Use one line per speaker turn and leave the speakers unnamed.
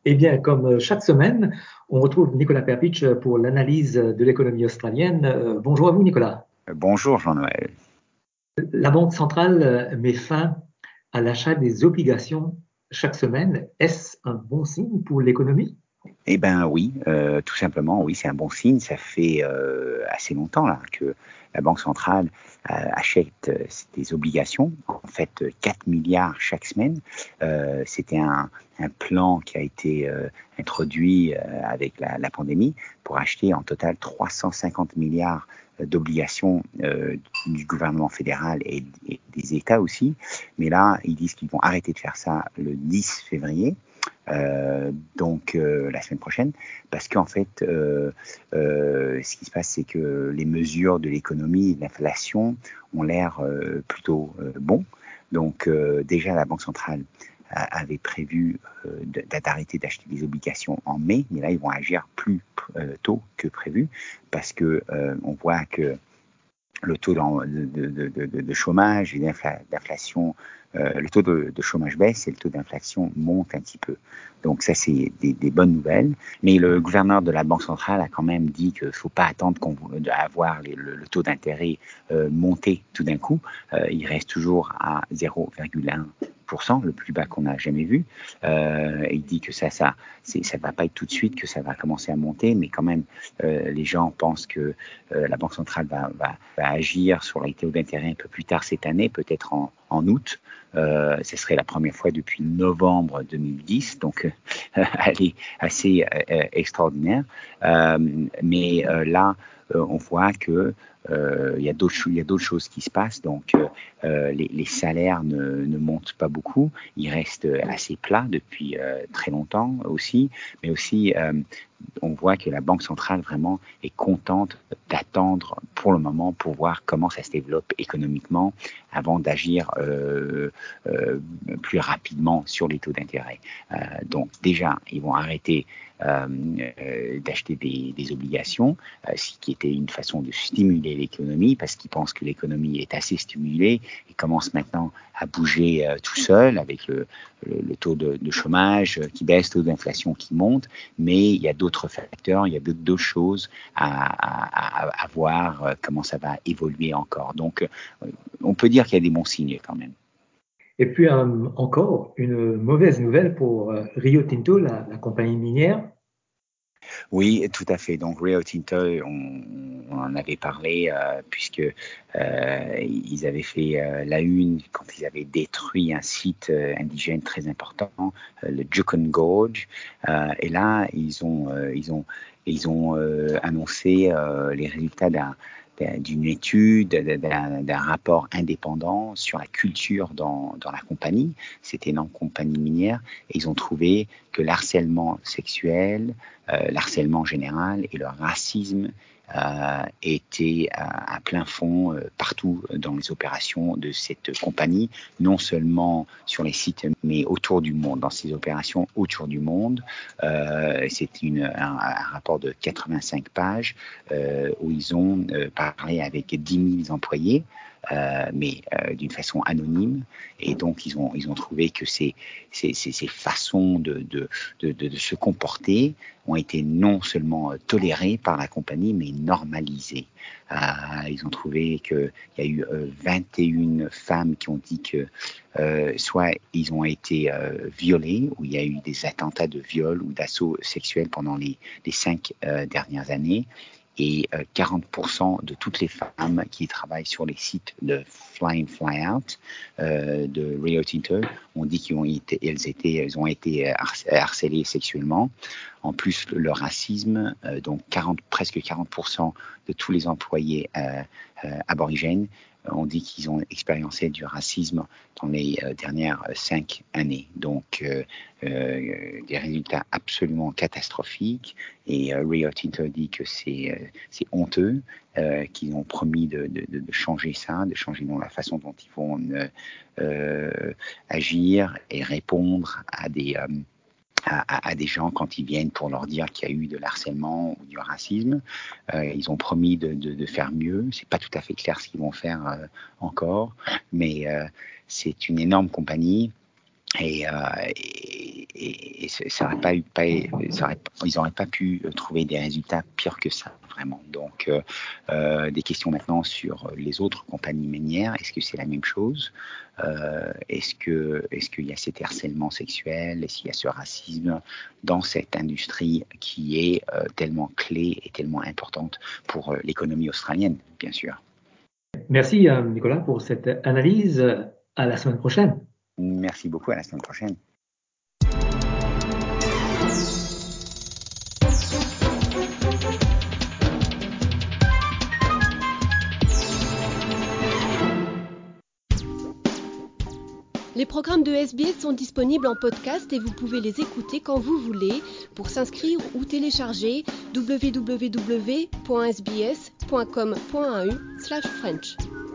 Eh bien, comme chaque semaine, on retrouve Nicolas Perpich pour l'analyse de l'économie australienne. Bonjour à vous, Nicolas.
Bonjour Jean-Noël.
La Banque centrale met fin à l'achat des obligations chaque semaine. Est-ce un bon signe pour l'économie?
Eh bien oui, tout simplement, oui, c'est un bon signe. Ça fait assez longtemps là que la Banque centrale achète des obligations, en fait 4 milliards chaque semaine. C'était un plan qui a été introduit avec la pandémie pour acheter en total 350 milliards d'obligations du gouvernement fédéral et des États aussi. Mais là, ils disent qu'ils vont arrêter de faire ça le 10 février. Donc la semaine prochaine, parce qu'en fait, ce qui se passe, c'est que les mesures de l'économie et de l'inflation ont l'air plutôt bons. Donc déjà, la Banque centrale avait prévu d'arrêter d'acheter des obligations en mai, mais là, ils vont agir plus tôt que prévu, parce que on voit que le taux de chômage et d'inflation, le taux de chômage baisse et le taux d'inflation monte un petit peu. Donc ça, c'est des bonnes nouvelles. Mais le gouverneur de la Banque centrale a quand même dit qu'il ne faut pas attendre d'avoir le taux d'intérêt monter tout d'un coup. Il reste toujours à 0,1%, le plus bas qu'on a jamais vu. Il dit que ça va pas être tout de suite, que ça va commencer à monter, mais quand même, les gens pensent que la Banque centrale va agir sur les taux d'intérêt un peu plus tard cette année, peut-être en août. Ce serait la première fois depuis novembre 2010, donc elle est assez extraordinaire. Mais là, on voit que il y a d'autres choses qui se passent. Donc, les salaires ne montent pas beaucoup. Ils restent assez plats depuis très longtemps aussi. Mais aussi, on voit que la Banque centrale vraiment est contente d'attendre pour le moment pour voir comment ça se développe économiquement avant d'agir plus rapidement sur les taux d'intérêt. Donc déjà, ils vont arrêter d'acheter des obligations, ce qui était une façon de stimuler l'économie, parce qu'ils pensent que l'économie est assez stimulée et commence maintenant à bouger tout seul avec le taux de chômage qui baisse, le taux d'inflation qui monte, mais il y a d'autres facteurs, il y a d'autres choses à voir comment ça va évoluer encore. Donc, on peut dire qu'il y a des bons signes quand même.
Et puis encore une mauvaise nouvelle pour Rio Tinto, la compagnie minière.
Oui, tout à fait. Donc Rio Tinto, on en avait parlé puisque ils avaient fait la une quand ils avaient détruit un site indigène très important, le Juukan Gorge. Et là, ils ont annoncé les résultats d'une étude, d'un rapport indépendant sur la culture dans la compagnie. C'était une compagnie minière et ils ont trouvé que l'harcèlement sexuel, l'harcèlement général et le racisme étaient à plein fond partout dans les opérations de cette compagnie, non seulement sur les sites, mais autour du monde, dans ces opérations autour du monde. C'est un rapport de 85 pages où ils ont parlé avec 10 000 employés, mais d'une façon anonyme. Et donc, ils ont trouvé que ces façons de se comporter ont été non seulement tolérées par la compagnie, mais normalisées. Ils ont trouvé qu'il y a eu 21 femmes qui ont dit que soit ils ont été violés, ou il y a eu des attentats de viol ou d'assaut sexuel pendant les 5 dernières années. Et 40% de toutes les femmes qui travaillent sur les sites de Fly In, Fly Out de Rio Tinto ont dit qu'elles ont été harcelées sexuellement. En plus, le racisme, donc presque 40% de tous les employés aborigènes ont dit qu'ils ont expérimenté du racisme dans les dernières 5 années. Donc, des résultats absolument catastrophiques. Et Rio Tinto dit que c'est honteux, qu'ils ont promis de changer ça, de changer dans la façon dont ils vont agir et répondre à des gens quand ils viennent pour leur dire qu'il y a eu de l'harcèlement ou du racisme. Ils ont promis de faire mieux. C'est pas tout à fait clair ce qu'ils vont faire encore, mais c'est une énorme compagnie. Et et ça aurait ils n'auraient pas pu trouver des résultats pires que ça, vraiment. Donc, des questions maintenant sur les autres compagnies minières. Est-ce que c'est la même chose? Est-ce qu'il y a cet harcèlement sexuel? Est-ce qu'il y a ce racisme dans cette industrie qui est tellement clé et tellement importante pour l'économie australienne, bien sûr?
Merci Nicolas pour cette analyse. À la semaine prochaine.
Merci beaucoup, à la semaine prochaine.
Les programmes de SBS sont disponibles en podcast et vous pouvez les écouter quand vous voulez. Pour s'inscrire ou télécharger, www.sbs.com.au/French.